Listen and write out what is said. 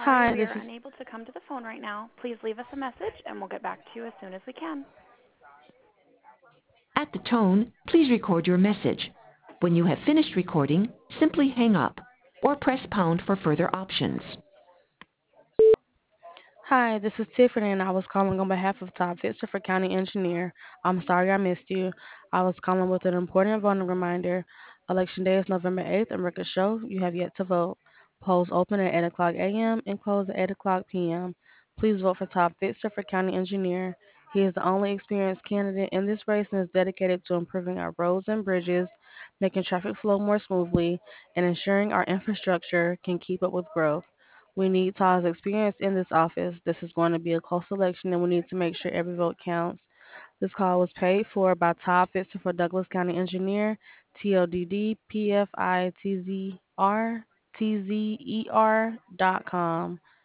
sorry, Hi, we this are is unable to come to the phone right now. Please leave us a message and we'll get back to you as soon as we can. At the tone, please record your message. When you have finished recording, simply hang up or press pound for further options. Hi, this is Tiffany, and I was calling on behalf of Todd Fitzer for County Engineer. I'm sorry I missed you. I was calling with an important voting reminder. Election Day is November 8th, and records show you have yet to vote. Polls open at 8 o'clock a.m. and close at 8 o'clock p.m. Please vote for Todd Fitzer for County Engineer. He is the only experienced candidate in this race and is dedicated to improving our roads and bridges, making traffic flow more smoothly, and ensuring our infrastructure can keep up with growth. We need Todd's experience in this office. This is going to be a close election, and we need to make sure every vote counts. This call was paid for by Todd Fitzer for Douglas County Engineer, TODD PFITZR TZER.com.